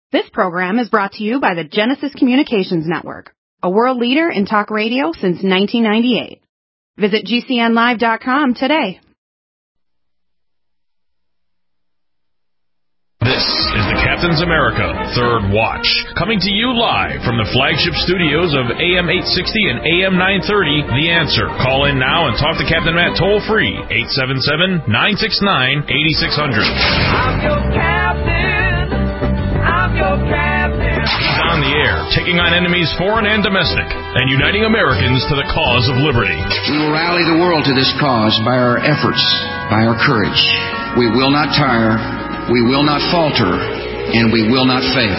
This program is brought to you by the Genesis Communications Network, a world leader in talk radio since 1998. Visit GCNlive.com today. This is the Captain's America Third Watch, coming to you live from the flagship studios of AM 860 and AM 930, The Answer. Call in now and talk to Captain Matt toll-free, 877-969-8600. I'm your captain. I'm your captain. He's on the air, taking on enemies foreign and domestic, and uniting Americans to the cause of liberty. We will rally the world to this cause by our efforts, by our courage. We will not tire. We will not falter, and we will not fail.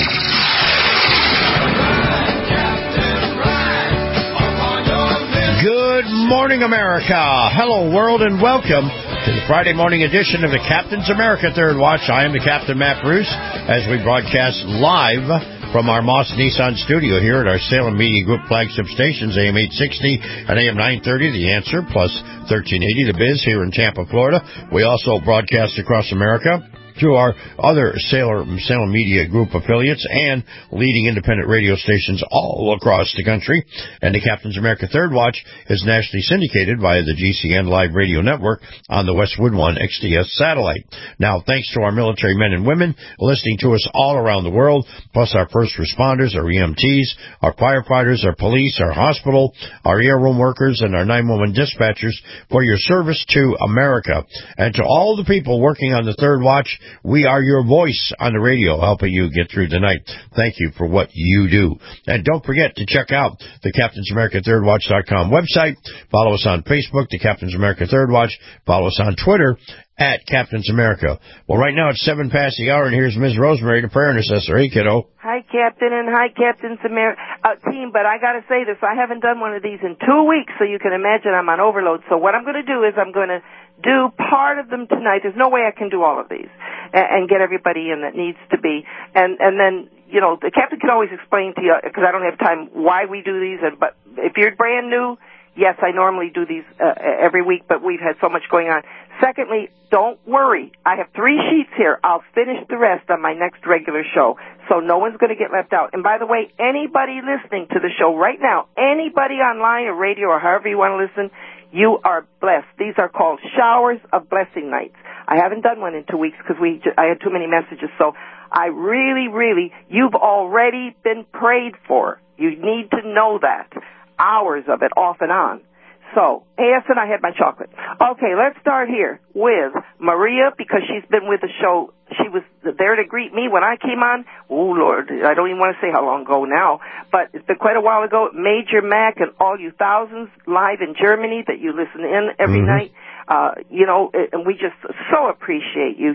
Good morning, America. Hello, world, and welcome to the Friday morning edition of the Captain's America Third Watch. I am the Captain, Matt Bruce, as we broadcast live from our Moss Nissan studio here at our Salem Media Group flagship stations, AM 860 and AM 930, The Answer, plus 1380, The Biz, here in Tampa, Florida. We also broadcast across America through our other Salem Media Group affiliates and leading independent radio stations all across the country. And the Captain's America Third Watch is nationally syndicated via the GCN Live Radio Network on the Westwood One XDS satellite. Now, thanks to our military men and women listening to us all around the world, plus our first responders, our EMTs, our firefighters, our police, our hospital, our air room workers, and our 911 dispatchers for your service to America. And to all the people working on the Third Watch, we are your voice on the radio, helping you get through the night. Thank you for what you do. And don't forget to check out the Captain's America ThirdWatch.com website. Follow us on Facebook, the Captain's America Third Watch. Follow us on Twitter at Captain's America. Well, right now it's 7 past the hour, and here's Ms. Rosemary, the prayer intercessor. Hey, kiddo. Hi, Captain, and hi, Captain's America team. But I got to say this, I haven't done one of these in 2 weeks, so you can imagine I'm on overload. So what I'm going to do is I'm going to do part of them tonight. There's no way I can do all of these and get everybody in that needs to be. And then, you know, the captain can always explain to you, because I don't have time, why we do these. But if you're brand new, yes, I normally do these every week, but we've had so much going on. Secondly, don't worry. I have 3 sheets here. I'll finish the rest on my next regular show, so no one's going to get left out. And by the way, anybody listening to the show right now, anybody online or radio or however you want to listen, you are blessed. These are called showers of blessing nights. I haven't done one in 2 weeks because I had too many messages, so I really, you've already been prayed for. You need to know that. Hours of it off and on. So, yes, and I had my chocolate. Okay, let's start here with Maria, because she's been with the show. She was there to greet me when I came on. Oh, Lord, I don't even want to say how long ago now, but it's been quite a while ago. Major Mac and all you thousands live in Germany that you listen in every night. You know, and we just so appreciate you,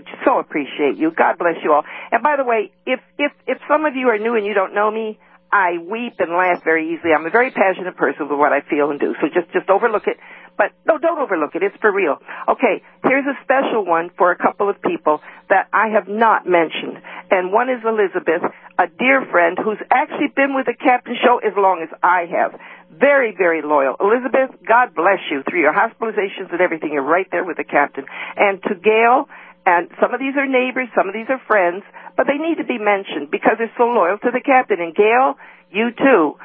God bless you all. And by the way, if some of you are new and you don't know me, I weep and laugh very easily. I'm a very passionate person with what I feel and do. So just overlook it. But no, don't overlook it. It's for real. Okay, here's a special one for a couple of people that I have not mentioned. And one is Elizabeth, a dear friend who's actually been with the Captain Show as long as I have. Very, very loyal. Elizabeth, God bless you. Through your hospitalizations and everything, you're right there with the Captain. And to Gail, and some of these are neighbors, some of these are friends, but they need to be mentioned because they're so loyal to the Captain. And Gail, you too.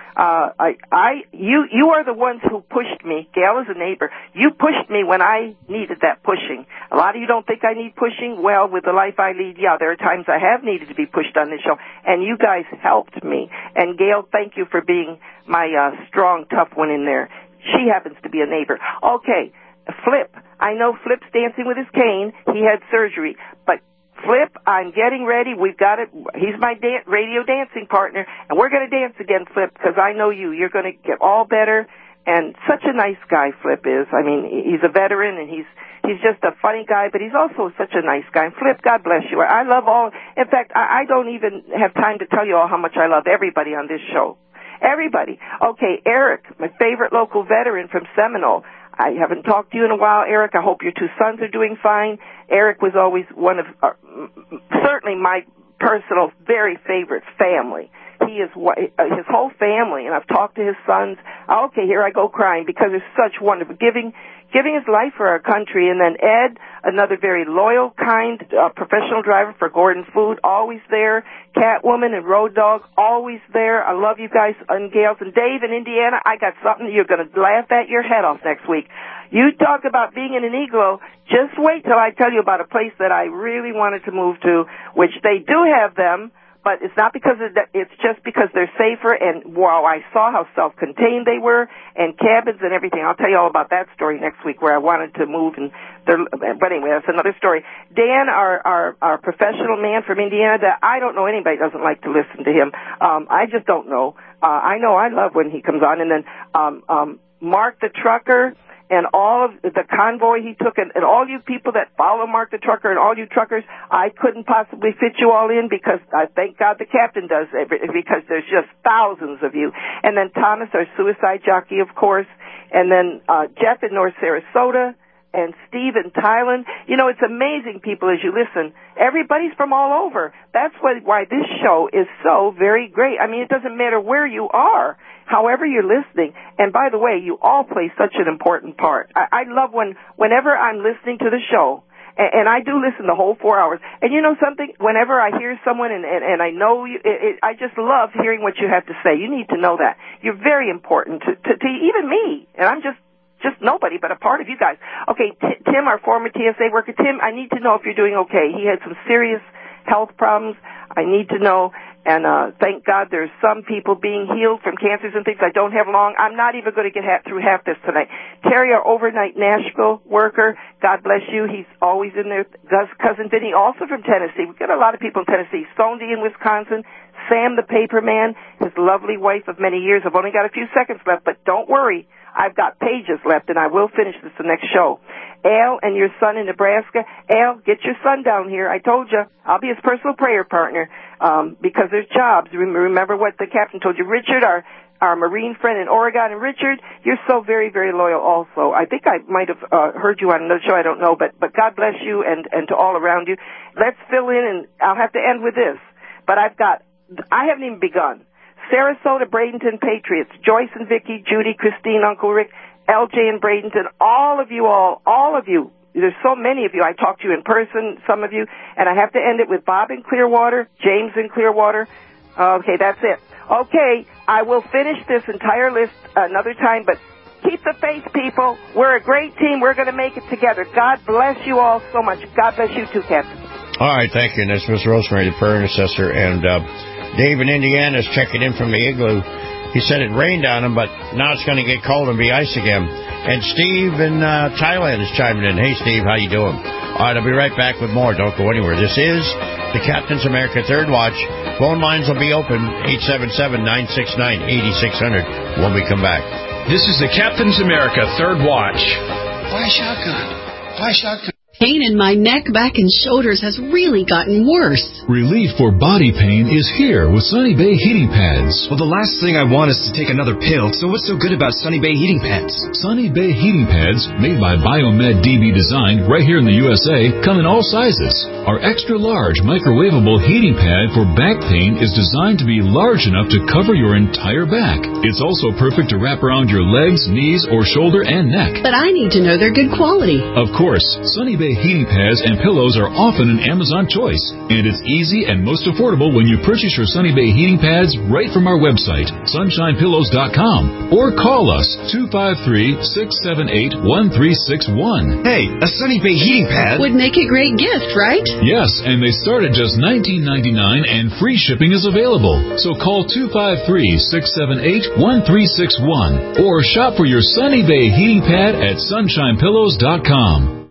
You are the ones who pushed me. Gail is a neighbor. You pushed me when I needed that pushing. A lot of you don't think I need pushing. Well, with the life I lead, yeah, there are times I have needed to be pushed on this show, and you guys helped me. And Gail, thank you for being my strong, tough one in there. She happens to be a neighbor. Okay. Flip. I know Flip's dancing with his cane. He had surgery. But Flip, I'm getting ready. We've got it. He's my radio dancing partner, and we're going to dance again, Flip, because I know you. You're going to get all better. And such a nice guy, Flip is. I mean, he's a veteran, and he's just a funny guy, but he's also such a nice guy. And Flip, God bless you. I love all. In fact, I don't even have time to tell you all how much I love everybody on this show. Everybody. Okay, Eric, my favorite local veteran from Seminole. I haven't talked to you in a while, Eric. I hope your 2 sons are doing fine. Eric was always one of, certainly my personal, very favorite family. his whole family, and I've talked to his sons. Okay, here I go crying because it's such wonderful giving his life for our country. And then Ed, another very loyal, kind, professional driver for Gordon Food, always there. Catwoman and Road Dog, always there. I love you guys, and Gales. And Dave in Indiana, I got something you're going to laugh at your head off next week. You talk about being in an igloo. Just wait till I tell you about a place that I really wanted to move to, which they do have them. But it's not because of that, it's just because they're safer, and wow, I saw how self-contained they were, and cabins and everything. I'll tell you all about that story next week where I wanted to move, but anyway, that's another story. Dan, our professional man from Indiana, that I don't know anybody doesn't like to listen to him. I just don't know. I know I love when he comes on, and then Mark the trucker, and all of the convoy he took, and all you people that follow Mark the Trucker and all you truckers, I couldn't possibly fit you all in because I thank God the captain does, because there's just thousands of you. And then Thomas, our suicide jockey, of course, and then Jeff in North Sarasota, and Steve in Thailand. You know, it's amazing, people, as you listen. Everybody's from all over. That's why this show is so very great. I mean, it doesn't matter where you are, however you're listening. And by the way, you all play such an important part. I love whenever I'm listening to the show, and I do listen the whole 4 hours. And you know something? Whenever I hear someone and I know you, I just love hearing what you have to say. You need to know that. You're very important to even me. And I'm just nobody, but a part of you guys. Okay, Tim, our former TSA worker. Tim, I need to know if you're doing okay. He had some serious health problems. I need to know. And thank God there's some people being healed from cancers and things. I don't have long. I'm not even going to get through half this tonight. Terry, our overnight Nashville worker, God bless you. He's always in there. Cousin Vinny, also from Tennessee. We've got a lot of people in Tennessee. Sondy in Wisconsin. Sam the paper man, his lovely wife of many years. I've only got a few seconds left, but don't worry. I've got pages left, and I will finish this the next show. Al and your son in Nebraska. Al, get your son down here. I told you. I'll be his personal prayer partner because there's jobs. Remember what the captain told you. Richard, our Marine friend in Oregon. And Richard, you're so very, very loyal also. I think I might have heard you on another show. I don't know. But God bless you and to all around you. Let's fill in, and I'll have to end with this. But I haven't even begun. Sarasota, Bradenton, Patriots, Joyce and Vicky, Judy, Christine, Uncle Rick, LJ and Bradenton, all of you. There's so many of you. I talked to you in person, some of you, and I have to end it with Bob in Clearwater, James in Clearwater. Okay, that's it. Okay, I will finish this entire list another time, but keep the faith, people. We're a great team. We're going to make it together. God bless you all so much. God bless you too, Captain. All right, thank you. And that's Miss Rosemary, the prayer intercessor, and Dave in Indiana is checking in from the igloo. He said it rained on him, but now it's going to get cold and be ice again. And Steve in Thailand is chiming in. Hey, Steve, how you doing? All right, I'll be right back with more. Don't go anywhere. This is the Captain's America Third Watch. Phone lines will be open, 877-969-8600 when we come back. This is the Captain's America Third Watch. Why shotgun? Why shotgun? Pain in my neck, back, and shoulders has really gotten worse. Relief for body pain is here with Sunny Bay Heating Pads. Well, the last thing I want is to take another pill, so what's so good about Sunny Bay Heating Pads? Sunny Bay Heating Pads, made by Biomed DB Design right here in the USA, come in all sizes. Our extra-large microwavable heating pad for back pain is designed to be large enough to cover your entire back. It's also perfect to wrap around your legs, knees, or shoulder and neck. But I need to know they're good quality. Of course, Sunny Bay heating pads and pillows are often an Amazon choice, and it's easy and most affordable when you purchase your Sunny Bay heating pads right from our website, sunshinepillows.com, or call us 253-678-1361. Hey, a Sunny Bay heating pad would make a great gift, right? Yes, and they start at just $19.99 and free shipping is available. So call 253-678-1361 or shop for your Sunny Bay heating pad at sunshinepillows.com.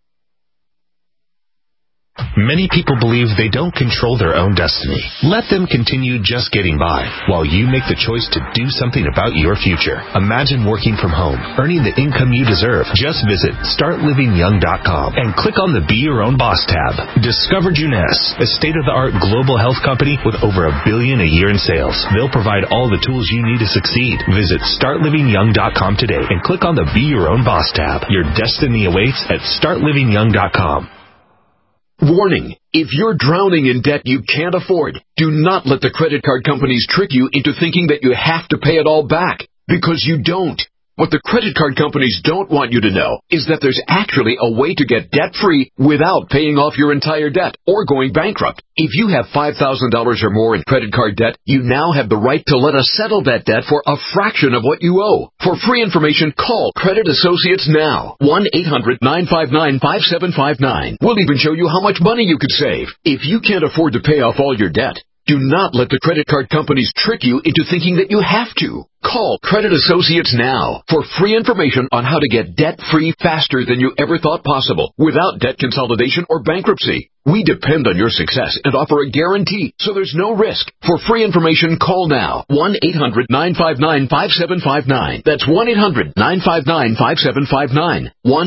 Many people believe they don't control their own destiny. Let them continue just getting by while you make the choice to do something about your future. Imagine working from home, earning the income you deserve. Just visit StartLivingYoung.com and click on the Be Your Own Boss tab. Discover Juness, a state-of-the-art global health company with over $1 billion a year in sales. They'll provide all the tools you need to succeed. Visit StartLivingYoung.com today and click on the Be Your Own Boss tab. Your destiny awaits at StartLivingYoung.com. Warning, if you're drowning in debt you can't afford, do not let the credit card companies trick you into thinking that you have to pay it all back, because you don't. What the credit card companies don't want you to know is that there's actually a way to get debt-free without paying off your entire debt or going bankrupt. If you have $5,000 or more in credit card debt, you now have the right to let us settle that debt for a fraction of what you owe. For free information, call Credit Associates now. 1-800-959-5759. We'll even show you how much money you could save. If you can't afford to pay off all your debt, do not let the credit card companies trick you into thinking that you have to. Call Credit Associates now for free information on how to get debt-free faster than you ever thought possible without debt consolidation or bankruptcy. We depend on your success and offer a guarantee, so there's no risk. For free information, call now. 1-800-959-5759. That's 1-800-959-5759.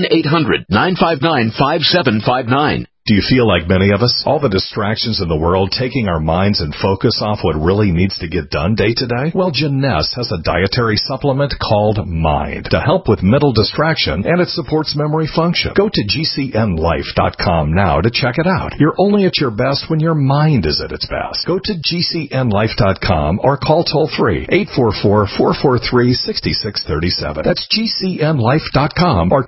1-800-959-5759. Do you feel like many of us? All the distractions in the world taking our minds and focus off what really needs to get done day to day? Well, Jeunesse has a dietary supplement called Mind to help with mental distraction, and it supports memory function. Go to GCNlife.com now to check it out. You're only at your best when your mind is at its best. Go to GCNlife.com or call toll-free 844-443-6637. That's GCNlife.com or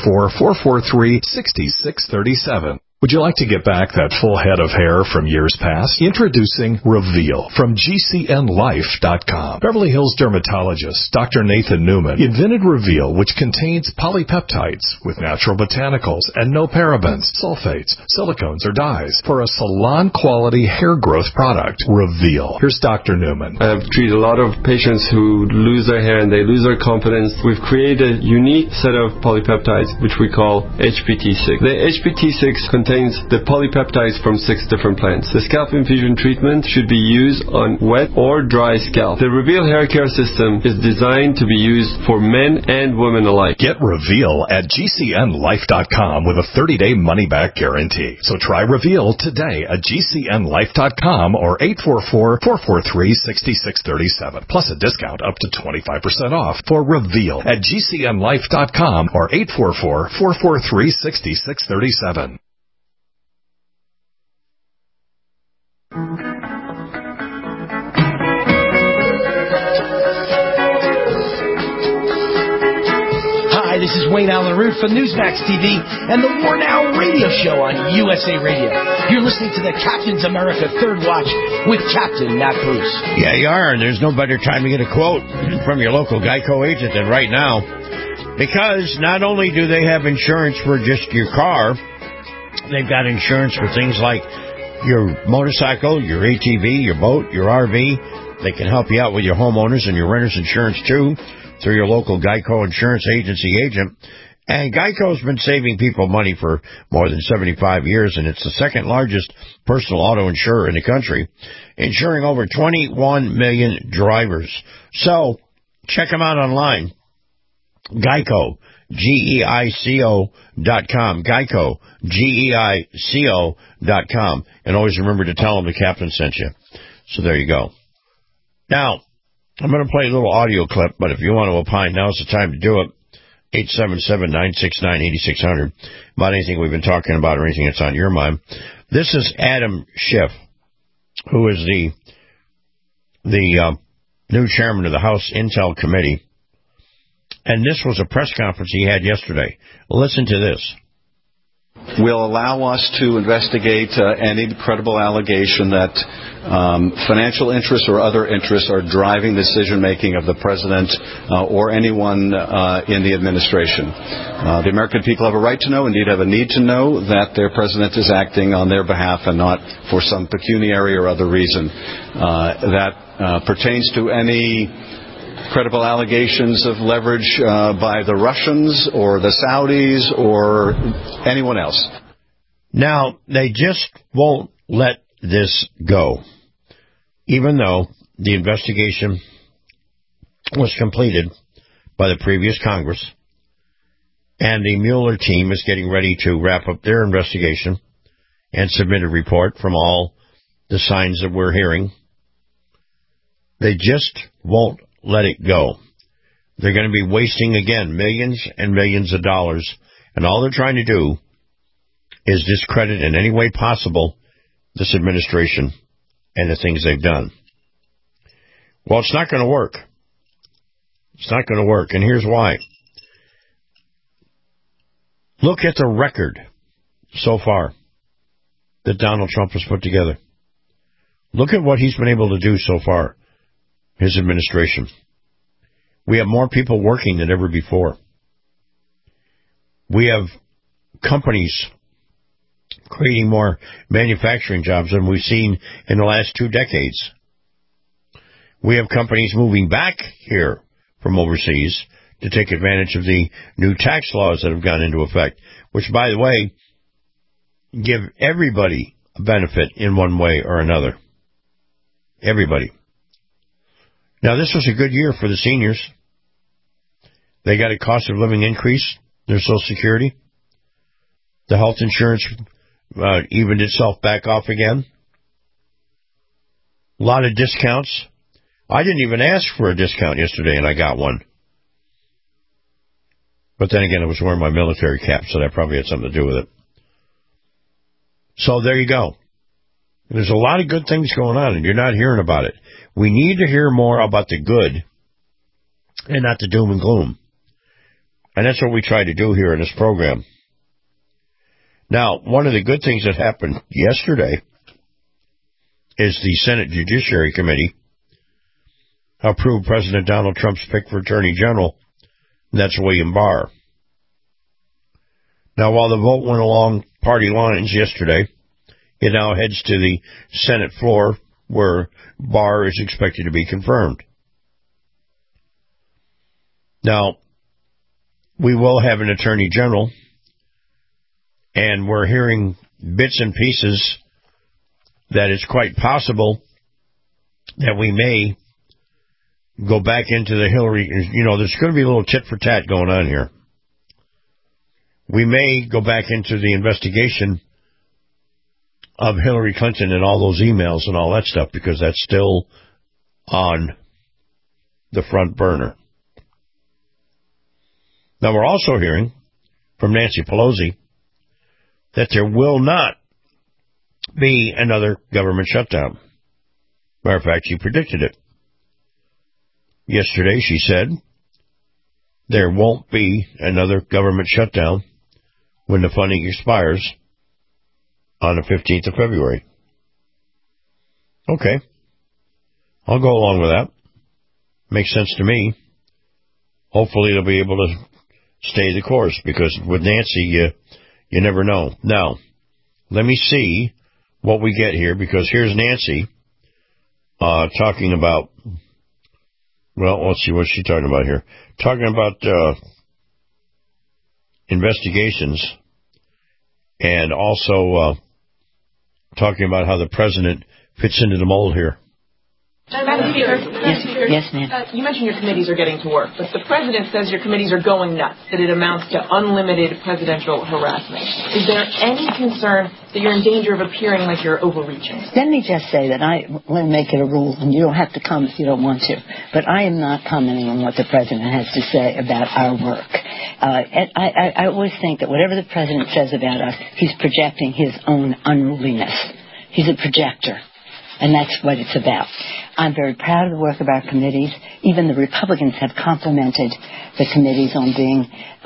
844-443-6637. Would you like to get back that full head of hair from years past? Introducing Reveal from GCNlife.com. Beverly Hills dermatologist Dr. Nathan Newman invented Reveal, which contains polypeptides with natural botanicals and no parabens, sulfates, silicones, or dyes for a salon-quality hair growth product. Reveal. Here's Dr. Newman. I've treated a lot of patients who lose their hair and they lose their confidence. We've created a unique set of polypeptides, which we call HPT6. The HPT6 contains the polypeptides from 6 different plants. The scalp infusion treatment should be used on wet or dry scalp. The Reveal hair care system is designed to be used for men and women alike. Get Reveal at GCNlife.com with a 30-day money-back guarantee. So try Reveal today at GCNlife.com or 844-443-6637. Plus a discount up to 25% off for Reveal at GCNlife.com or 844-443-6637. Hi, this is Wayne Allen Root from Newsmax TV and the War Now radio show on USA Radio. You're listening to the Captain's America Third Watch with Captain Matt Bruce. Yeah, you are, and there's no better time to get a quote from your local Geico agent than right now. Because not only do they have insurance for just your car, they've got insurance for things like your motorcycle, your ATV, your boat, your RV. They can help you out with your homeowners and your renter's insurance, too, through your local Geico Insurance Agency agent. And Geico's been saving people money for more than 75 years, and it's the second largest personal auto insurer in the country, insuring over 21 million drivers. So check them out online. Geico, GEICO.com. Geico, GEICO.com. And always remember to tell them the captain sent you. So there you go. Now, I'm going to play a little audio clip, but if you want to opine, now's the time to do it. 877-969-8600. About anything we've been talking about or anything that's on your mind. This is Adam Schiff, who is the new chairman of the House Intel Committee. And this was a press conference he had yesterday. Listen to this. Will allow us to investigate any credible allegation that financial interests or other interests are driving decision-making of the president or anyone in the administration. The American people have a right to know, indeed have a need to know, that their president is acting on their behalf and not for some pecuniary or other reason. That pertains to any credible allegations of leverage by the Russians or the Saudis or anyone else. Now, they just won't let this go, even though the investigation was completed by the previous Congress, and the Mueller team is getting ready to wrap up their investigation and submit a report from all the signs that we're hearing. They just won't let it go. They're going to be wasting, again, millions and millions of dollars, and all they're trying to do is discredit in any way possible this administration and the things they've done. Well, it's not going to work. It's not going to work, and here's why. Look at the record so far that Donald Trump has put together. Look at what he's been able to do so far, his administration. We have more people working than ever before. We have companies creating more manufacturing jobs than we've seen in the last 2 decades. We have companies moving back here from overseas to take advantage of the new tax laws that have gone into effect, which, by the way, give everybody a benefit in one way or another. Everybody. Now, this was a good year for the seniors. They got a cost of living increase, their Social Security. The health insurance evened itself back off again. A lot of discounts. I didn't even ask for a discount yesterday, and I got one. But then again, I was wearing my military cap, so that probably had something to do with it. So there you go. There's a lot of good things going on, and you're not hearing about it. We need to hear more about the good and not the doom and gloom. And that's what we try to do here in this program. Now, one of the good things that happened yesterday is the Senate Judiciary Committee approved President Donald Trump's pick for Attorney General. That's William Barr. Now, while the vote went along party lines yesterday, it now heads to the Senate floor where Barr is expected to be confirmed. Now, we will have an Attorney General, and we're hearing bits and pieces that it's quite possible that we may go back into the Hillary, there's going to be a little tit for tat going on here. We may go back into the investigation of Hillary Clinton and all those emails and all that stuff, because that's still on the front burner. Now, we're also hearing from Nancy Pelosi that there will not be another government shutdown. Matter of fact, she predicted it. Yesterday, she said there won't be another government shutdown when the funding expires on the 15th of February. Okay. I'll go along with that. Makes sense to me. Hopefully they'll be able to stay the course, because with Nancy, you never know. Now, let me see what we get here, because here's Nancy talking about, well, let's see, what's she talking about here? Talking about investigations, and also talking about how the president fits into the mold here. Madam Speaker, Yes, ma'am. You mentioned your committees are getting to work, but the president says your committees are going nuts, that it amounts to unlimited presidential harassment. Is there any concern that you're in danger of appearing like you're overreaching? Let me just say that I want to make it a rule, and you don't have to come if you don't want to, but I am not commenting on what the president has to say about our work. I always think that whatever the president says about us, he's projecting his own unruliness. He's a projector. And that's what it's about. I'm very proud of the work of our committees. Even the Republicans have complimented the committees on being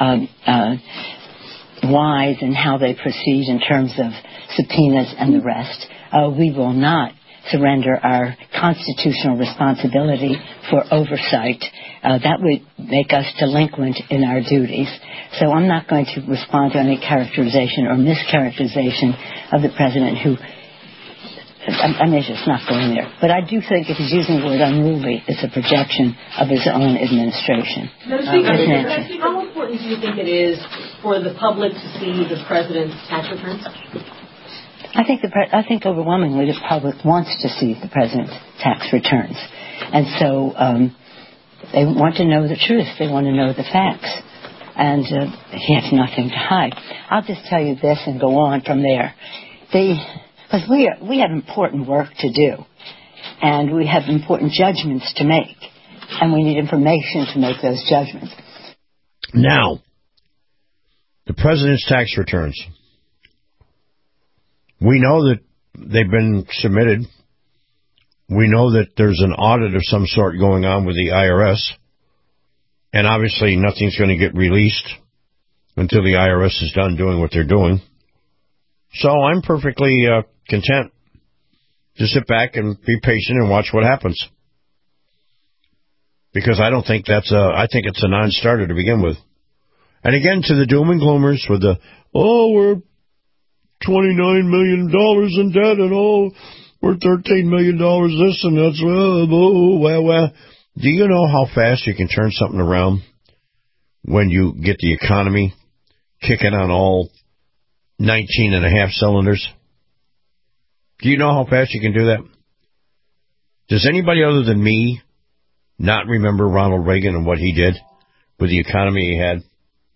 wise in how they proceed in terms of subpoenas and the rest. We will not surrender our constitutional responsibility for oversight. That would make us delinquent in our duties. So I'm not going to respond to any characterization or mischaracterization of the president who... I mean, it's just not going there. But I do think if he's using the word unruly, it's a projection of his own administration. How important do you think it is for the public to see the president's tax returns? I think overwhelmingly the public wants to see the president's tax returns. And so they want to know the truth. They want to know the facts. And he has nothing to hide. I'll just tell you this and go on from there. Because we have important work to do, and we have important judgments to make, and we need information to make those judgments. Now, the president's tax returns. We know that they've been submitted. We know that there's an audit of some sort going on with the IRS. And obviously nothing's going to get released until the IRS is done doing what they're doing. So I'm perfectly content to sit back and be patient and watch what happens. Because I don't think I think it's a non-starter to begin with. And again, to the doom and gloomers with the, we're $29 million in debt and we're $13 million this and that's, well. Do you know how fast you can turn something around when you get the economy kicking on all 19 and a half cylinders? Do you know how fast you can do that? Does anybody other than me not remember Ronald Reagan and what he did with the economy he had?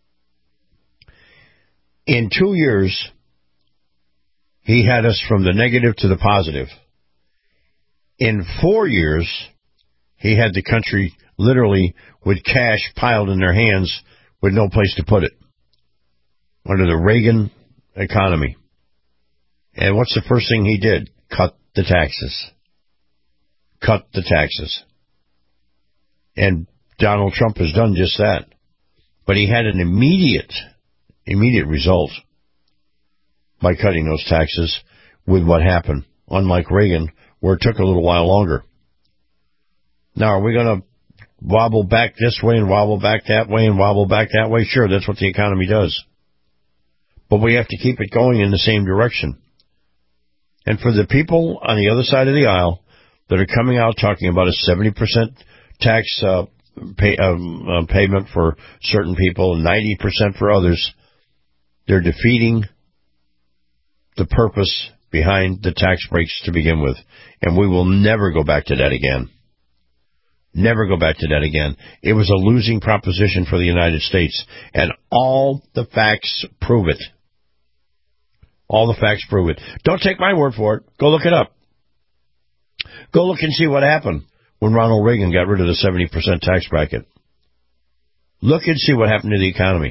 In 2 years, he had us from the negative to the positive. In 4 years, he had the country literally with cash piled in their hands with no place to put it. Under the Reagan economy. And what's the first thing he did? Cut the taxes. Cut the taxes. And Donald Trump has done just that. But he had an immediate result by cutting those taxes with what happened. Unlike Reagan, where it took a little while longer. Now, are we going to wobble back this way and wobble back that way and wobble back that way? Sure, that's what the economy does. But we have to keep it going in the same direction. And for the people on the other side of the aisle that are coming out talking about a 70% tax payment for certain people and 90% for others, they're defeating the purpose behind the tax breaks to begin with. And we will never go back to that again. Never go back to that again. It was a losing proposition for the United States. And all the facts prove it. All the facts prove it. Don't take my word for it. Go look it up. Go look and see what happened when Ronald Reagan got rid of the 70% tax bracket. Look and see what happened to the economy.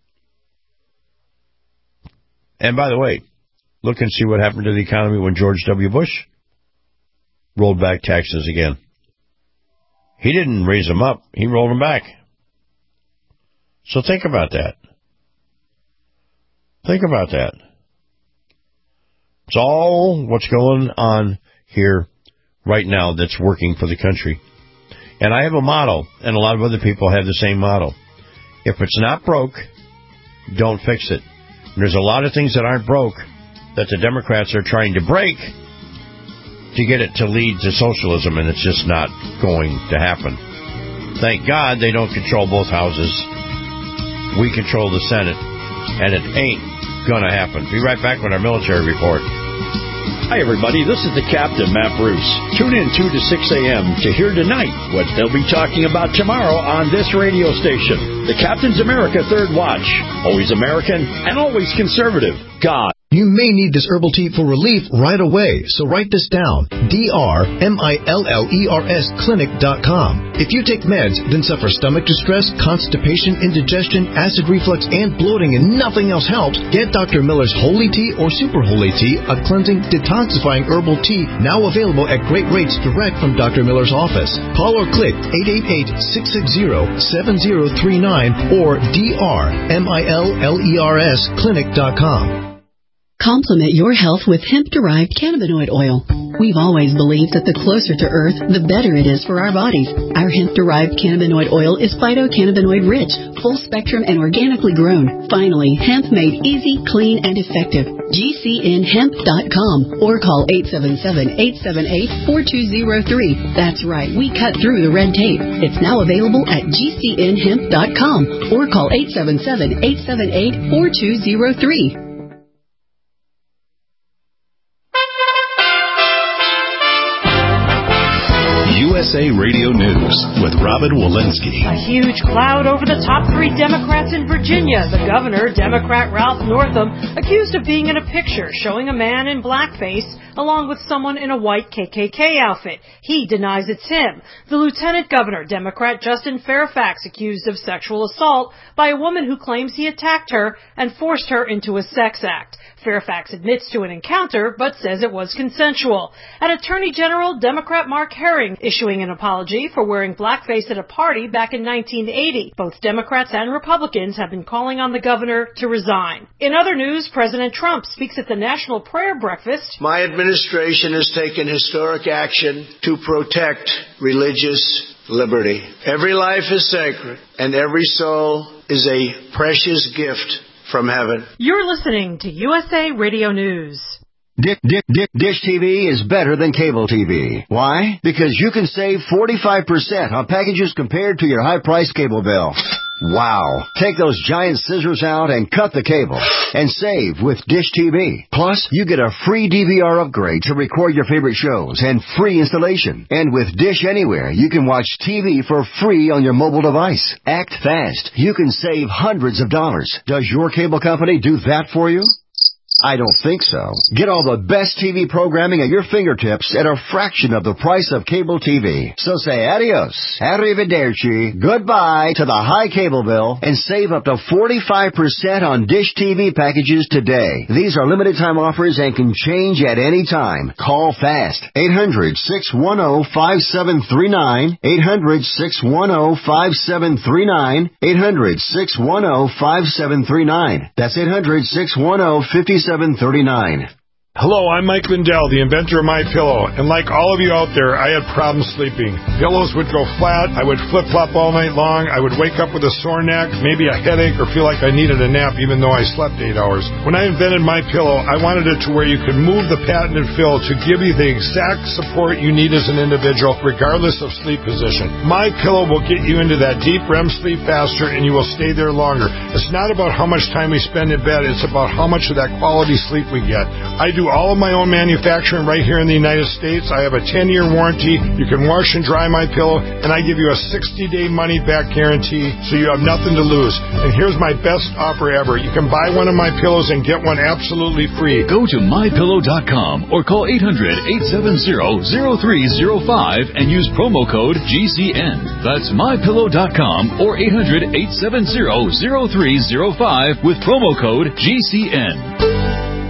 And by the way, look and see what happened to the economy when George W. Bush rolled back taxes again. He didn't raise them up. He rolled them back. So think about that. Think about that. It's all what's going on here right now that's working for the country. And I have a motto, and a lot of other people have the same motto. If it's not broke, don't fix it. And there's a lot of things that aren't broke that the Democrats are trying to break to get it to lead to socialism, and it's just not going to happen. Thank God they don't control both houses. We control the Senate, and it ain't going to happen. Be right back with our military report. Hi, everybody. This is the Captain, Matt Bruce. Tune in 2 to 6 a.m. to hear tonight what they'll be talking about tomorrow on this radio station. The Captain's America Third Watch. Always American and always conservative. God. You may need this herbal tea for relief right away, so write this down. DRMILLERS clinic.com. If you take meds, then suffer stomach distress, constipation, indigestion, acid reflux, and bloating, and nothing else helps, get Dr. Miller's Holy Tea or Super Holy Tea, a cleansing, detoxifying herbal tea, now available at great rates direct from Dr. Miller's office. Call or click 888-660-7039 or DRMILLERS clinic.com. Complement your health with hemp-derived cannabinoid oil. We've always believed that the closer to Earth, the better it is for our bodies. Our hemp-derived cannabinoid oil is phytocannabinoid-rich, full-spectrum, and organically grown. Finally, hemp made easy, clean, and effective. GCNhemp.com or call 877-878-4203. That's right, we cut through the red tape. It's now available at GCNhemp.com or call 877-878-4203. USA Radio News with Robin Walensky. A huge cloud over the top 3 Democrats in Virginia. The governor, Democrat Ralph Northam, accused of being in a picture showing a man in blackface along with someone in a white KKK outfit. He denies it's him. The lieutenant governor, Democrat Justin Fairfax, accused of sexual assault by a woman who claims he attacked her and forced her into a sex act. Fairfax admits to an encounter, but says it was consensual. And Attorney General Democrat Mark Herring issuing an apology for wearing blackface at a party back in 1980. Both Democrats and Republicans have been calling on the governor to resign. In other news, President Trump speaks at the National Prayer Breakfast. My administration has taken historic action to protect religious liberty. Every life is sacred, and every soul is a precious gift from heaven. You're listening to USA Radio News. Dish TV is better than cable TV. Why? Because you can save 45% on packages compared to your high-priced cable bill. Wow. Take those giant scissors out and cut the cable and save with Dish TV. Plus, you get a free DVR upgrade to record your favorite shows and free installation. And with Dish Anywhere, you can watch TV for free on your mobile device. Act fast. You can save hundreds of dollars. Does your cable company do that for you? I don't think so. Get all the best TV programming at your fingertips at a fraction of the price of cable TV. So say adios, arrivederci, goodbye to the high cable bill and save up to 45% on Dish TV packages today. These are limited time offers and can change at any time. Call fast. 800-610-5739. 800-610-5739. 800-610-5739. That's 800-610-5739. Hello, I'm Mike Lindell, the inventor of MyPillow, and like all of you out there, I had problems sleeping. Pillows would go flat, I would flip-flop all night long, I would wake up with a sore neck, maybe a headache, or feel like I needed a nap even though I slept 8 hours. When I invented MyPillow, I wanted it to where you could move the patented fill to give you the exact support you need as an individual, regardless of sleep position. MyPillow will get you into that deep REM sleep faster, and you will stay there longer. It's not about how much time we spend in bed, it's about how much of that quality sleep we get. I do all of my own manufacturing right here in the United States. I have a 10-year warranty. You can wash and dry my pillow, and I give you a 60-day money-back guarantee, so you have nothing to lose. And here's my best offer ever. You can buy one of my pillows and get one absolutely free. Go to MyPillow.com or call 800-870-0305 and use promo code GCN. That's MyPillow.com or 800-870-0305 with promo code GCN.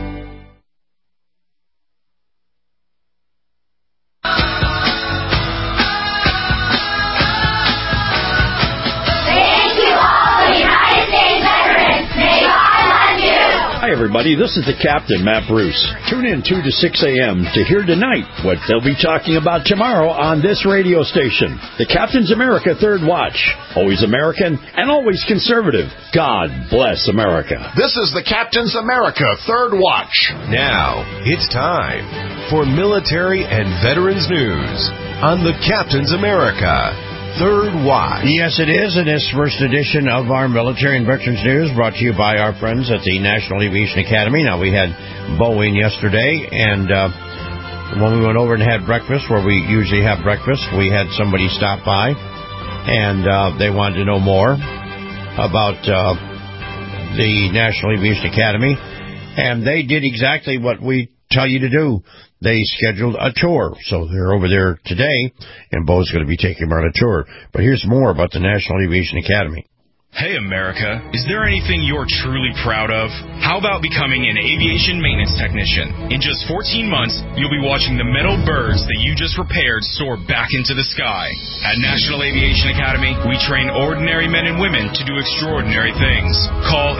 Hi, everybody. This is the Captain, Matt Bruce. Tune in 2 to 6 a.m. to hear tonight what they'll be talking about tomorrow on this radio station. The Captain's America Third Watch. Always American and always conservative. God bless America. This is the Captain's America Third Watch. Now, it's time for military and veterans news on the Captain's America Third Watch. Yes, it is, and this first edition of our Military and Veterans News brought to you by our friends at the National Aviation Academy. Now, we had Boeing yesterday, and when we went over and had breakfast, where we usually have breakfast, we had somebody stop by, and they wanted to know more about the National Aviation Academy, and they did exactly what we tell you to do. They scheduled a tour, so they're over there today, and Bo's going to be taking them on a tour. But here's more about the National Aviation Academy. Hey, America, is there anything you're truly proud of? How about becoming an aviation maintenance technician? In just 14 months, you'll be watching the metal birds that you just repaired soar back into the sky. At National Aviation Academy, we train ordinary men and women to do extraordinary things. Call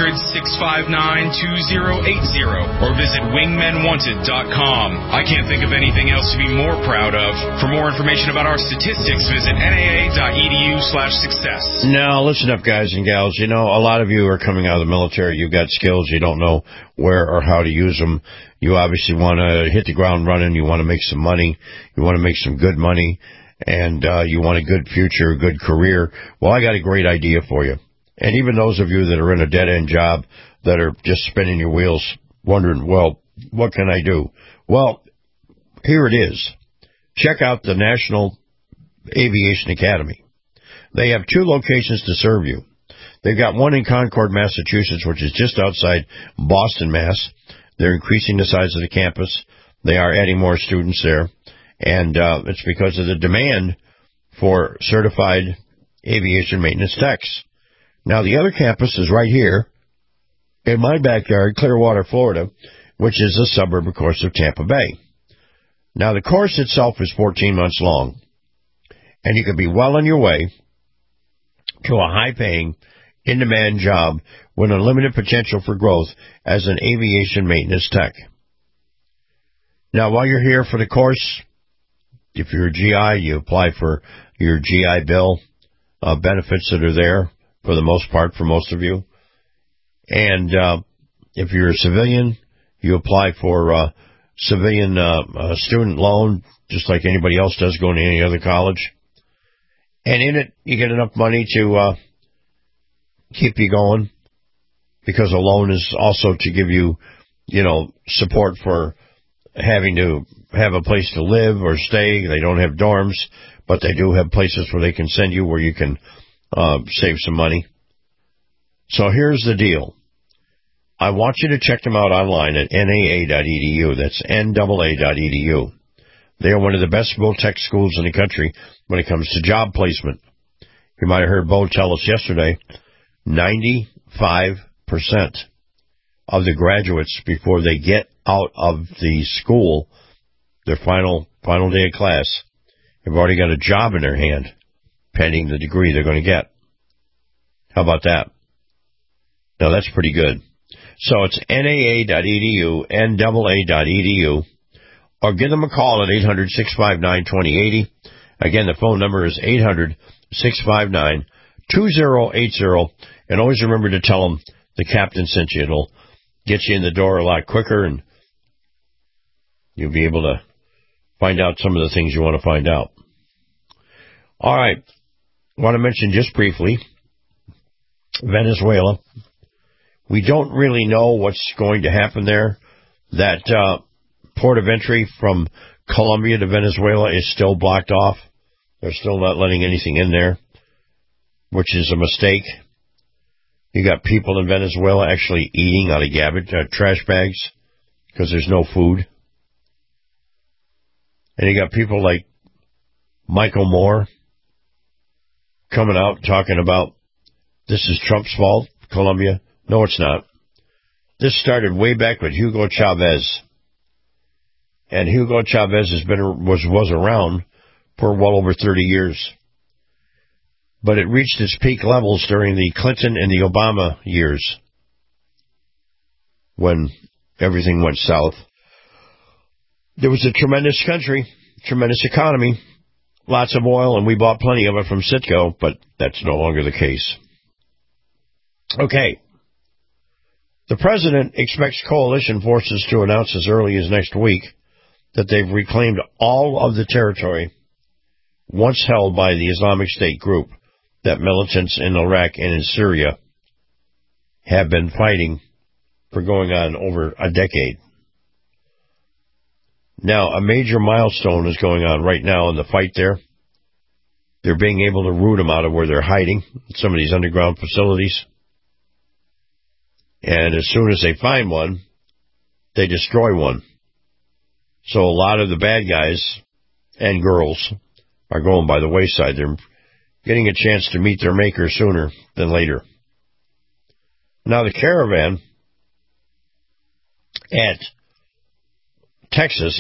800-659-2080 or visit wingmenwanted.com. I can't think of anything else to be more proud of. For more information about our statistics, visit naa.edu/success. Now, listen up, guys and gals. You know, a lot of you are coming out of the military. You've got skills. You don't know where or how to use them. You obviously want to hit the ground running. You want to make some money. You want to make some good money. And you want a good future, a good career. Well, I got a great idea for you. And even those of you that are in a dead-end job that are just spinning your wheels wondering, well, what can I do? Well, here it is. Check out the National Aviation Academy. They have 2 locations to serve you. They've got one in Concord, Massachusetts, which is just outside Boston, Mass. They're increasing the size of the campus. They are adding more students there. And it's because of the demand for certified aviation maintenance techs. Now, the other campus is right here in my backyard, Clearwater, Florida, which is a suburb, of course, of Tampa Bay. Now, the course itself is 14 months long, and you could be well on your way to a high-paying, in-demand job with unlimited potential for growth as an aviation maintenance tech. Now, while you're here for the course, if you're a GI, you apply for your GI Bill benefits that are there for the most part for most of you. And if you're a civilian, you apply for civilian student loan, just like anybody else does going to any other college. And in it, you get enough money to keep you going, because a loan is also to give you, support for having to have a place to live or stay. They don't have dorms, but they do have places where they can send you where you can save some money. So here's the deal. I want you to check them out online at naa.edu. That's NAA.edu. They are one of the best Tech schools in the country when it comes to job placement. You might have heard Bo tell us yesterday, 95% of the graduates, before they get out of the school, their final day of class, have already got a job in their hand, pending the degree they're going to get. How about that? Now, that's pretty good. So it's naa.edu, NAA.edu, or give them a call at 800-659-2080. Again, the phone number is 800-659-2080. And always remember to tell them the captain sent you. It'll get you in the door a lot quicker, and you'll be able to find out some of the things you want to find out. All right. I want to mention just briefly Venezuela. We don't really know what's going to happen there. That port of entry from Colombia to Venezuela is still blocked off. They're still not letting anything in there, which is a mistake. You got people in Venezuela actually eating out of trash bags because there's no food. And you got people like Michael Moore coming out talking about this is Trump's fault, Colombia. No, it's not. This started way back with Hugo Chavez. And Hugo Chavez was around for well over 30 years. But it reached its peak levels during the Clinton and the Obama years, when everything went south. There was a tremendous country, tremendous economy, lots of oil, and we bought plenty of it from Citgo, but that's no longer the case. Okay. The president expects coalition forces to announce as early as next week that they've reclaimed all of the territory once held by the Islamic State group that militants in Iraq and in Syria have been fighting for going on over a decade. Now, a major milestone is going on right now in the fight there. They're being able to root them out of where they're hiding, some of these underground facilities. And as soon as they find one, they destroy one. So a lot of the bad guys and girls are going by the wayside. They're getting a chance to meet their maker sooner than later. Now the caravan in Texas,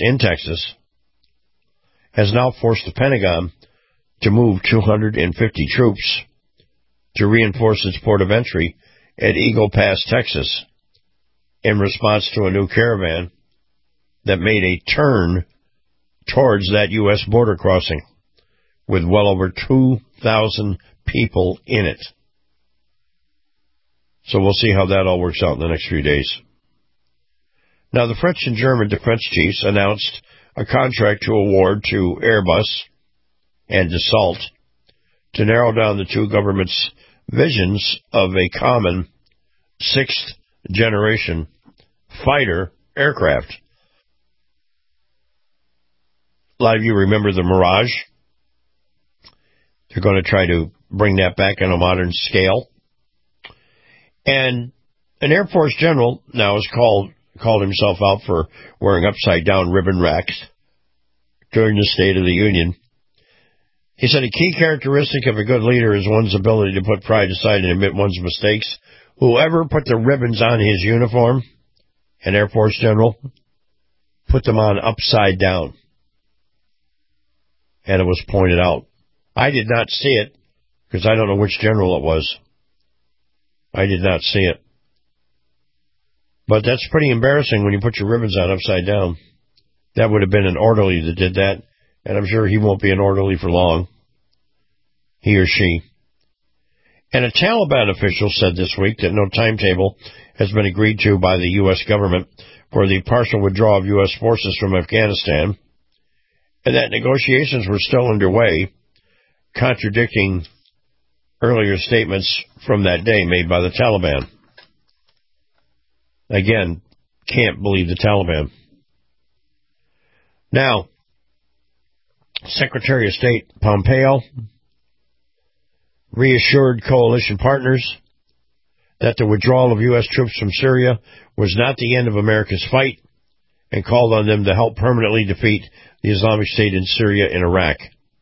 has now forced the Pentagon to move 250 troops to reinforce its port of entry at Eagle Pass, Texas, in response to a new caravan that made a turn towards that U.S. border crossing with well over 2,000 people in it. So we'll see how that all works out in the next few days. Now, the French and German defense chiefs announced a contract to award to Airbus and Dassault to narrow down the two governments' visions of a common sixth-generation fighter aircraft. A lot of you remember the Mirage. They're going to try to bring that back on a modern scale. And an Air Force general now has called himself out for wearing upside-down ribbon racks during the State of the Union. He said a key characteristic of a good leader is one's ability to put pride aside and admit one's mistakes. Whoever put the ribbons on his uniform, an Air Force general, put them on upside down. And it was pointed out. I did not see it, because I don't know which general it was. I did not see it. But that's pretty embarrassing when you put your ribbons on upside down. That would have been an orderly that did that, and I'm sure he won't be an orderly for long. He or she. And a Taliban official said this week that no timetable has been agreed to by the U.S. government for the partial withdrawal of U.S. forces from Afghanistan, and that negotiations were still underway, contradicting earlier statements from that day made by the Taliban. Again, can't believe the Taliban. Now, Secretary of State Pompeo reassured coalition partners that the withdrawal of U.S. troops from Syria was not the end of America's fight and called on them to help permanently defeat the Islamic State in Syria and Iraq.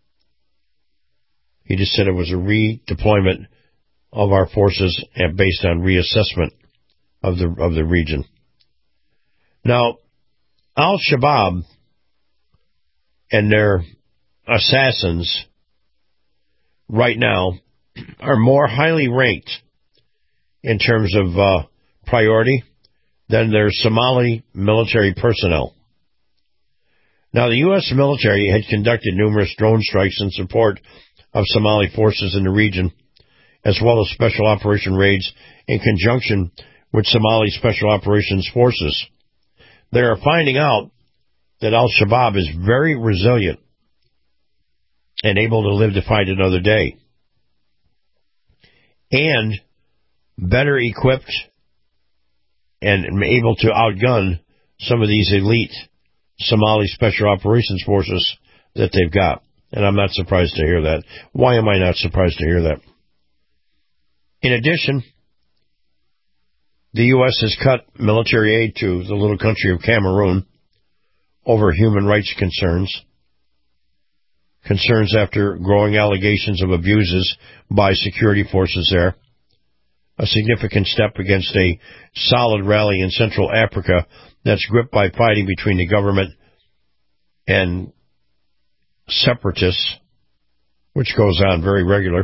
He just said it was a redeployment of our forces and based on reassessment of the region. Now, Al-Shabaab and their assassins right now are more highly ranked in terms of priority than their Somali military personnel. Now, the U.S. military had conducted numerous drone strikes in support of Somali forces in the region, as well as special operation raids in conjunction with Somali Special Operations Forces. They are finding out that Al-Shabaab is very resilient and able to live to fight another day, and better equipped and able to outgun some of these elite Somali Special Operations Forces that they've got. And I'm not surprised to hear that. Why am I not surprised to hear that? In addition, the U.S. has cut military aid to the little country of Cameroon over human rights concerns after growing allegations of abuses by security forces there. A significant step against a solid rally in Central Africa that's gripped by fighting between the government and separatists, which goes on very regular.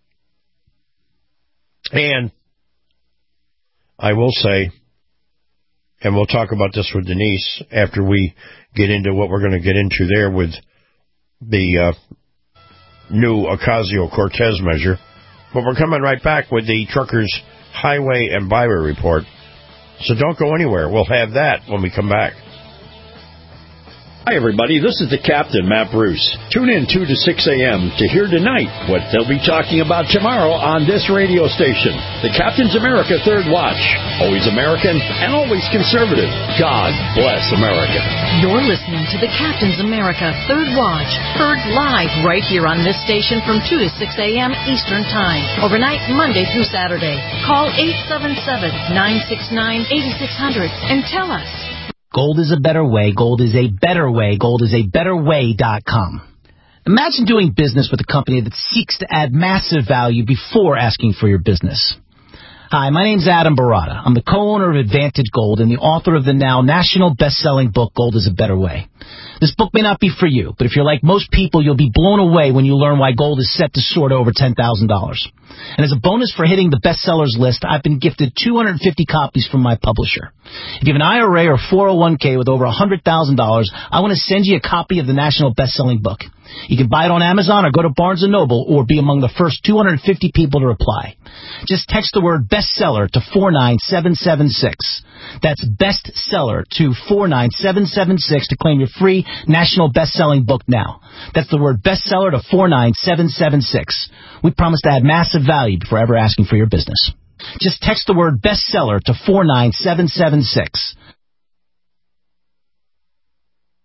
And I will say, and we'll talk about this with Denise after we get into what we're going to get into there with the new Ocasio-Cortez measure, but we're coming right back with the Truckers Highway and Byway Report. So don't go anywhere. We'll have that when we come back. Hi, everybody. This is the Captain, Matt Bruce. Tune in 2 to 6 a.m. to hear tonight what they'll be talking about tomorrow on this radio station. The Captain's America Third Watch. Always American and always conservative. God bless America. You're listening to the Captain's America Third Watch. Heard live right here on this station from 2 to 6 a.m. Eastern Time. Overnight, Monday through Saturday. Call 877-969-8600 and tell us. Gold is a better way. Gold is a better way. Gold is a betterway.com. Imagine doing business with a company that seeks to add massive value before asking for your business. Hi, my name's Adam Barata. I'm the co-owner of Advantage Gold and the author of the now national best-selling book, Gold is a Better Way. This book may not be for you, but if you're like most people, you'll be blown away when you learn why gold is set to soar to over $10,000. And as a bonus for hitting the bestsellers list, I've been gifted 250 copies from my publisher. If you have an IRA or 401k with over $100,000, I want to send you a copy of the national best-selling book. You can buy it on Amazon or go to Barnes & Noble or be among the first 250 people to reply. Just text the word bestseller to 49776. That's bestseller to 49776 to claim your free national best-selling book now. That's the word bestseller to 49776. We promise to add massive value before ever asking for your business. Just text the word bestseller to 49776.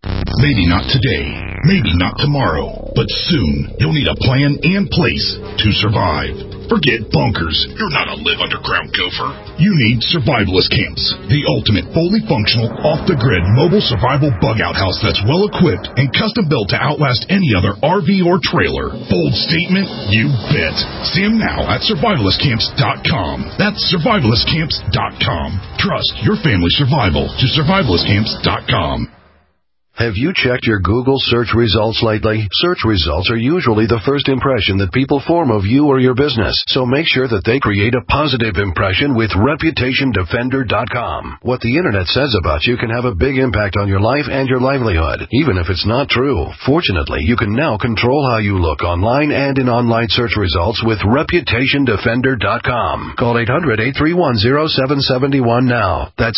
Maybe not today, maybe not tomorrow, but soon you'll need a plan and place to survive. Forget bunkers. You're not a live underground gopher. You need Survivalist Camps, the ultimate fully functional, off-the-grid mobile survival bug-out house that's well-equipped and custom-built to outlast any other RV or trailer. Bold statement? You bet. See them now at survivalistcamps.com. That's survivalistcamps.com. Trust your family's survival to survivalistcamps.com. Have you checked your Google search results lately? Search results are usually the first impression that people form of you or your business, so make sure that they create a positive impression with ReputationDefender.com. What the Internet says about you can have a big impact on your life and your livelihood, even if it's not true. Fortunately, you can now control how you look online and in online search results with ReputationDefender.com. Call 800-831-0771 now. That's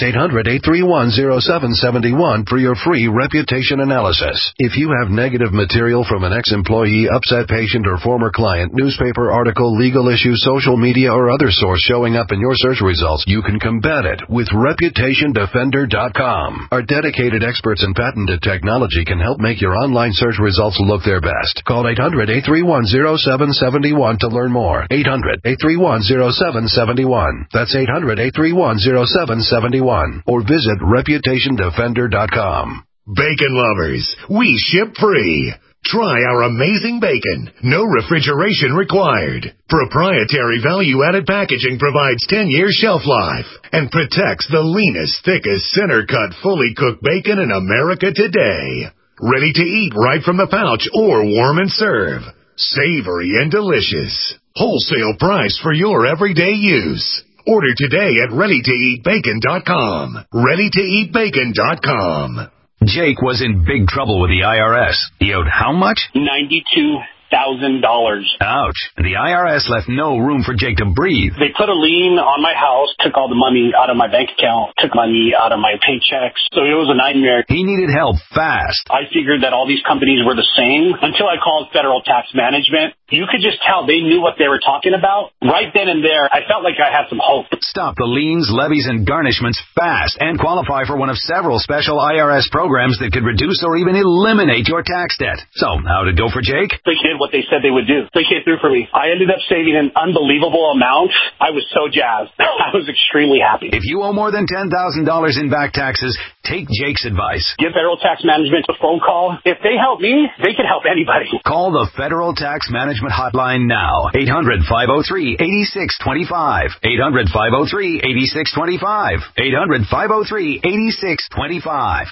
800-831-0771 for your free reputation analysis. If you have negative material from an ex-employee, upset patient, or former client, newspaper article, legal issue, social media, or other source showing up in your search results, you can combat it with ReputationDefender.com. Our dedicated experts in patented technology can help make your online search results look their best. Call 800-831-0771 to learn more. 800-831-0771. That's 800-831-0771. Or visit ReputationDefender.com. Bacon lovers, we ship free. Try our amazing bacon. No refrigeration required. Proprietary value-added packaging provides 10-year shelf life and protects the leanest, thickest, center-cut, fully cooked bacon in America today. Ready to eat right from the pouch or warm and serve. Savory and delicious. Wholesale price for your everyday use. Order today at ReadyToEatBacon.com. ReadyToEatBacon.com. Jake was in big trouble with the IRS. He owed how much? $92,000. Ouch. And the IRS left no room for Jake to breathe. They put a lien on my house, took all the money out of my bank account, took money out of my paychecks. So it was a nightmare. He needed help fast. I figured that all these companies were the same until I called Federal Tax Management. You could just tell they knew what they were talking about. Right then and there, I felt like I had some hope. Stop the liens, levies, and garnishments fast and qualify for one of several special IRS programs that could reduce or even eliminate your tax debt. So, how did it go for Jake? They did what they said they would do. They came through for me. I ended up saving an unbelievable amount. I was so jazzed. I was extremely happy. If you owe more than $10,000 in back taxes, take Jake's advice. Give Federal Tax Management a phone call. If they help me, they can help anybody. Call the Federal Tax Management hotline now. 800-503-8625. 800-503-8625. 800-503-8625.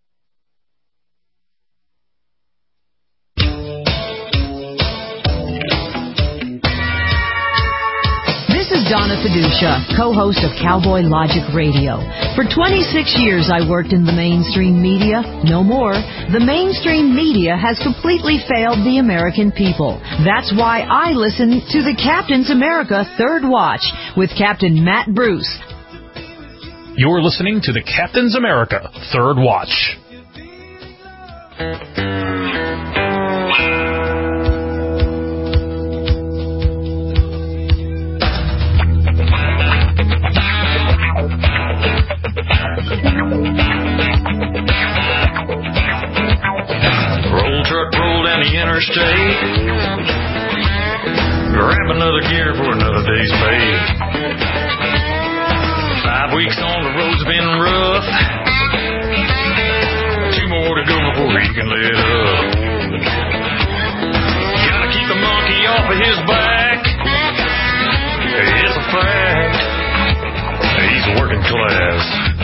This is Donna Fiducia, co-host of Cowboy Logic Radio. For 26 years, I worked in the mainstream media. No more. The mainstream media has completely failed the American people. That's why I listen to the Captain's America Third Watch with Captain Matt Bruce. You're listening to the Captain's America Third Watch. Roll truck roll down the interstate. Grab another gear for another day's pay. 5 weeks on the road's been rough. 2 more to go before he can let up. Gotta keep the monkey off of his back. It's a fact. He's working class.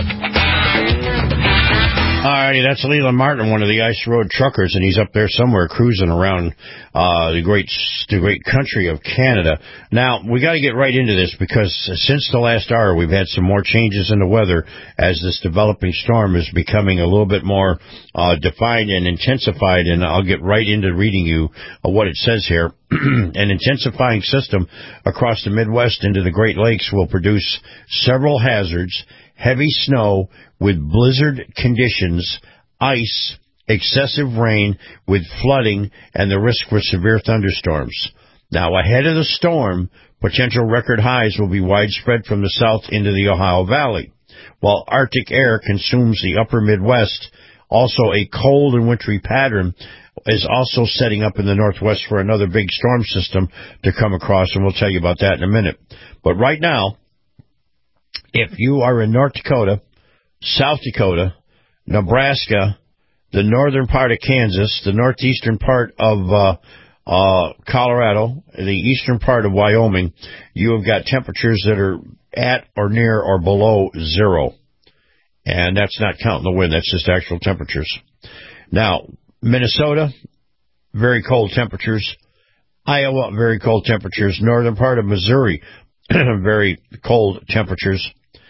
Alrighty, that's Leland Martin, one of the Ice Road truckers, and he's up there somewhere cruising around the great country of Canada. Now, we got to get right into this because since the last hour, we've had some more changes in the weather as this developing storm is becoming a little bit more defined and intensified, and I'll get right into reading you what it says here. An intensifying system across the Midwest into the Great Lakes will produce several hazards: heavy snow with blizzard conditions, ice, excessive rain with flooding, and the risk for severe thunderstorms. Now, ahead of the storm, potential record highs will be widespread from the south into the Ohio Valley. While Arctic air consumes the upper Midwest, Also, a cold and wintry pattern is also setting up in the northwest for another big storm system to come across, and we'll tell you about that in a minute. But right now, if you are in North Dakota, South Dakota, Nebraska, the northern part of Kansas, the northeastern part of Colorado, the eastern part of Wyoming, you have got temperatures that are at or near or below zero. And that's not counting the wind, that's just actual temperatures. Now, Minnesota, very cold temperatures. Iowa, very cold temperatures. Northern part of Missouri, very cold temperatures.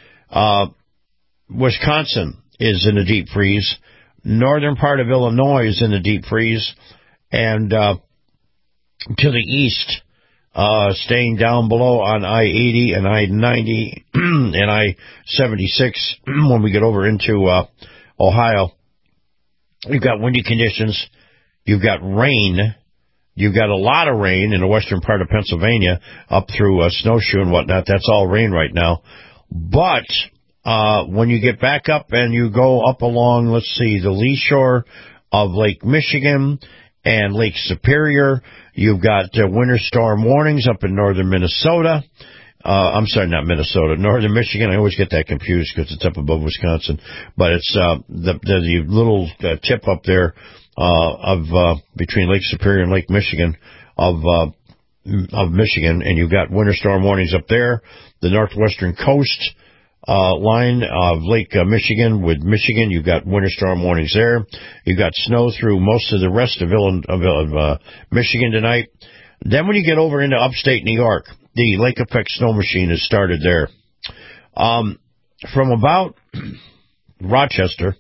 Wisconsin is in the deep freeze. Northern part of Illinois is in the deep freeze. And to the east, staying down below on I-80 and I-90 and I-76 when we get over into Ohio. You've got windy conditions. You've got rain. You've got a lot of rain in the western part of Pennsylvania up through Snowshoe and whatnot. That's all rain right now. But when you get back up and you go up along, let's see, the lee shore of Lake Michigan and Lake Superior, you've got winter storm warnings up in northern Minnesota. I'm sorry, not Minnesota, northern Michigan. I always get that confused because it's up above Wisconsin. But it's the little tip up there of between Lake Superior and Lake Michigan of Michigan, and you've got winter storm warnings up there. The northwestern coast line of Lake Michigan with Michigan, you've got winter storm warnings there. You've got snow through most of the rest of Michigan tonight. Then when you get over into upstate New York, the lake effect snow machine has started there. From about Rochester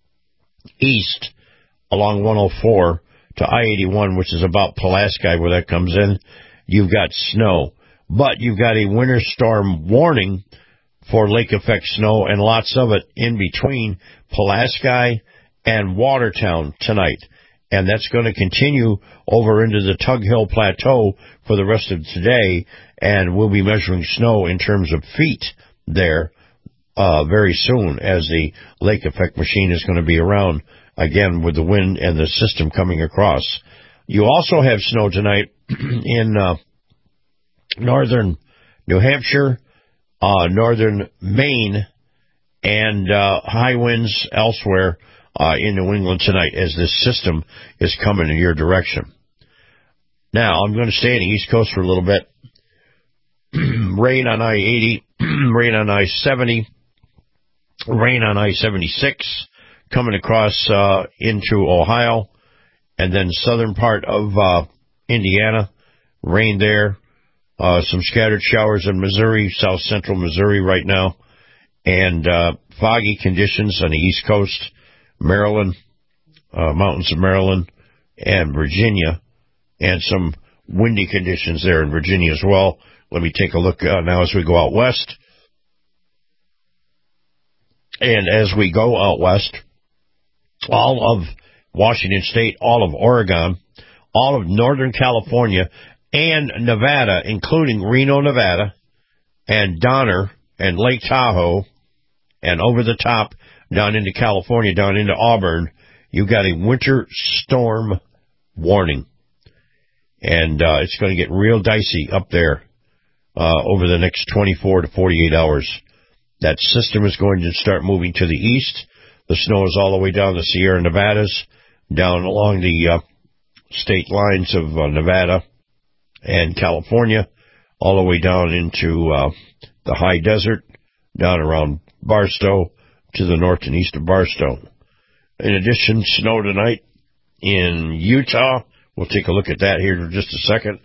east along 104 to I-81, which is about Pulaski where that comes in, you've got snow. But you've got a winter storm warning for lake effect snow, and lots of it in between Pulaski and Watertown tonight. And that's going to continue over into the Tug Hill Plateau for the rest of today, and we'll be measuring snow in terms of feet there very soon, as the lake effect machine is going to be around again with the wind and the system coming across. You also have snow tonight in northern New Hampshire, northern Maine, and high winds elsewhere in New England tonight as this system is coming in your direction. Now, I'm going to stay on the East Coast for a little bit. Rain on I-80, rain on I-70, rain on I-76 coming across into Ohio, and then southern part of Indiana, rain there. Some scattered showers in Missouri, south central Missouri right now, and foggy conditions on the East Coast, Maryland, mountains of Maryland, and Virginia, and some windy conditions there in Virginia as well. Let me take a look now as we go out west. And as we go out west, all of Washington State, all of Oregon, all of Northern California, and Nevada, including Reno, Nevada, and Donner, and Lake Tahoe, and over the top, down into California, down into Auburn, you've got a winter storm warning. And it's going to get real dicey up there over the next 24 to 48 hours. That system is going to start moving to the east. The snow is all the way down the Sierra Nevadas, down along the state lines of Nevada and California, all the way down into the high desert, down around Barstow, to the north and east of Barstow. In addition, snow tonight in Utah. We'll take a look at that here in just a second.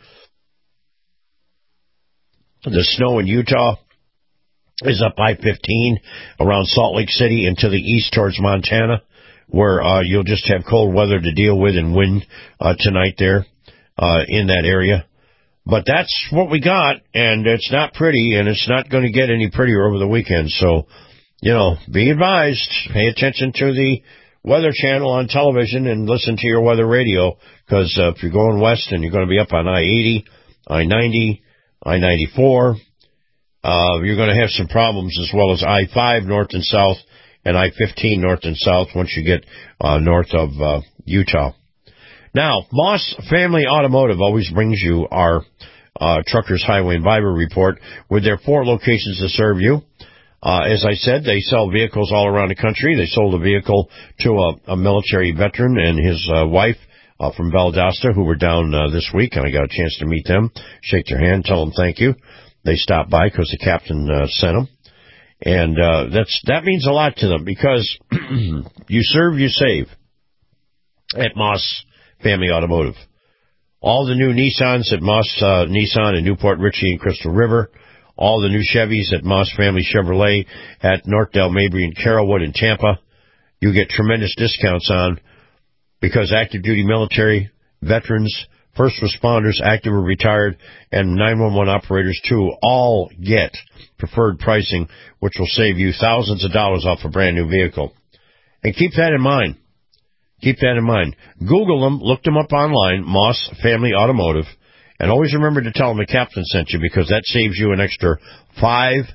The snow in Utah is up I-15 around Salt Lake City and to the east towards Montana, where you'll just have cold weather to deal with and wind tonight there in that area. But that's what we got, and it's not pretty, and it's not going to get any prettier over the weekend. So, be advised, pay attention to the Weather Channel on television and listen to your weather radio, because if you're going west and you're going to be up on I-80, I-90, I-94, you're going to have some problems, as well as I-5 north and south and I-15 north and south once you get north of Utah. Now, Moss Family Automotive always brings you our Truckers Highway and Viber report with their 4 locations to serve you. As I said, they sell vehicles all around the country. They sold a vehicle to a military veteran and his wife from Valdosta who were down this week, and I got a chance to meet them, shake their hand, tell them thank you. They stopped by because the captain sent them. And that means a lot to them because you serve, you save at Moss Family Automotive. All the new Nissans at Moss Nissan in Newport Richey and Crystal River. All the new Chevys at Moss Family Chevrolet at Northdale, Mabry, and Carrollwood in Tampa. You get tremendous discounts on because active duty military, veterans, first responders, active or retired, and 911 operators too all get preferred pricing, which will save you thousands of dollars off a brand new vehicle. And keep that in mind. Keep that in mind. Google them, look them up online, Moss Family Automotive, and always remember to tell them the captain sent you because that saves you an extra $500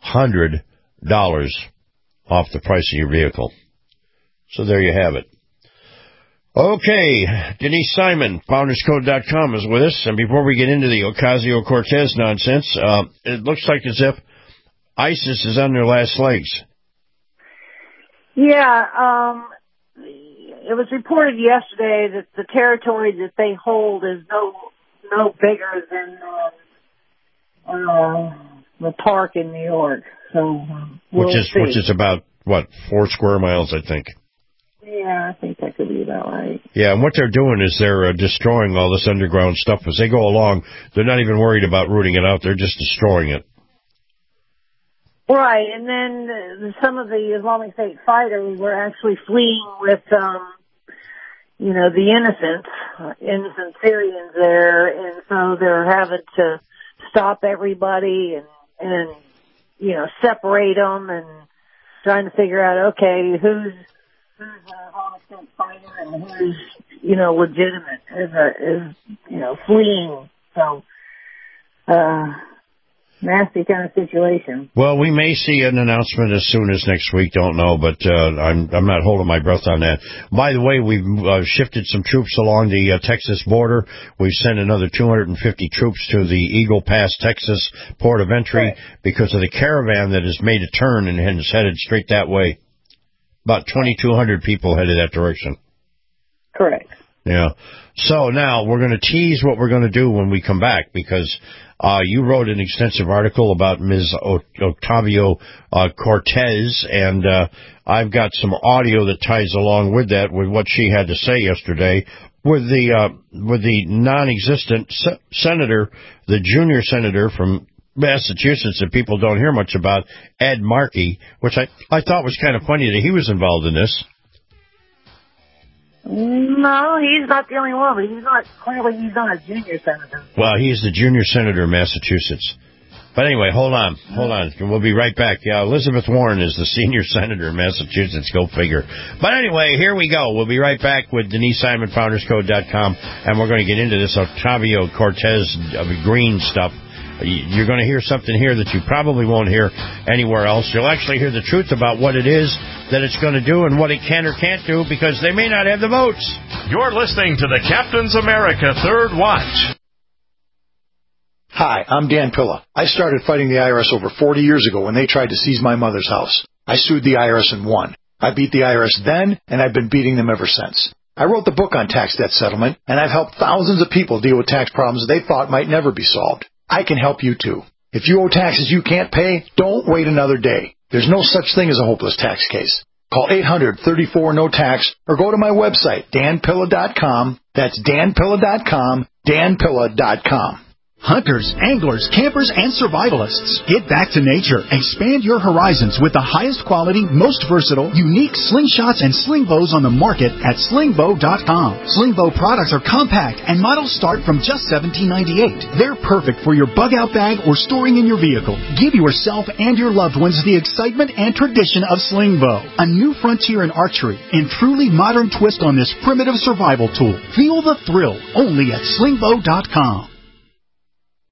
off the price of your vehicle. So there you have it. Okay, Denise Simon, FoundersCode.com is with us, and before we get into the Ocasio-Cortez nonsense, it looks like as if ISIS is on their last legs. Yeah, it was reported yesterday that the territory that they hold is no bigger than the park in New York. So which is about 4 square miles, I think. Yeah, I think that could be about right. Yeah, and what they're doing is they're destroying all this underground stuff as they go along. They're not even worried about rooting it out; they're just destroying it. Right, and then some of the Islamic State fighters were actually fleeing with, the innocent Syrians there, and so they're having to stop everybody and separate them and trying to figure out, okay, who's an Islamic State fighter and who's, legitimate, is fleeing. So, nasty kind of situation. Well, we may see an announcement as soon as next week. Don't know, but I'm not holding my breath on that. By the way, we've shifted some troops along the Texas border. We've sent another 250 troops to the Eagle Pass, Texas port of entry because of the caravan that has made a turn and is headed straight that way. About 2,200 people headed that direction. Correct. Yeah. So now we're going to tease what we're going to do when we come back because you wrote an extensive article about Ms. Ocasio-Cortez, and I've got some audio that ties along with that, with what she had to say yesterday, with the non-existent senator, the junior senator from Massachusetts that people don't hear much about, Ed Markey, which I thought was kind of funny that he was involved in this. No, he's not the only one, but he's not a junior senator. Well, he's the junior senator of Massachusetts. But anyway, hold on. We'll be right back. Yeah, Elizabeth Warren is the senior senator of Massachusetts. Go figure. But anyway, here we go. We'll be right back with Denise Simon, FoundersCode.com, and we're going to get into this Ocasio-Cortez green stuff. You're going to hear something here that you probably won't hear anywhere else. You'll actually hear the truth about what it is that it's going to do and what it can or can't do because they may not have the votes. You're listening to the Captain's America Third Watch. Hi, I'm Dan Pilla. I started fighting the IRS over 40 years ago when they tried to seize my mother's house. I sued the IRS and won. I beat the IRS then, and I've been beating them ever since. I wrote the book on tax debt settlement, and I've helped thousands of people deal with tax problems they thought might never be solved. I can help you too. If you owe taxes you can't pay, don't wait another day. There's no such thing as a hopeless tax case. Call 800-34-NO-TAX or go to my website, danpilla.com. That's danpilla.com, danpilla.com. Hunters, anglers, campers, and survivalists. Get back to nature. Expand your horizons with the highest quality, most versatile, unique slingshots and sling bows on the market at slingbow.com. Slingbow products are compact and models start from just $17.98. They're perfect for your bug-out bag or storing in your vehicle. Give yourself and your loved ones the excitement and tradition of Slingbow, a new frontier in archery and truly modern twist on this primitive survival tool. Feel the thrill only at slingbow.com.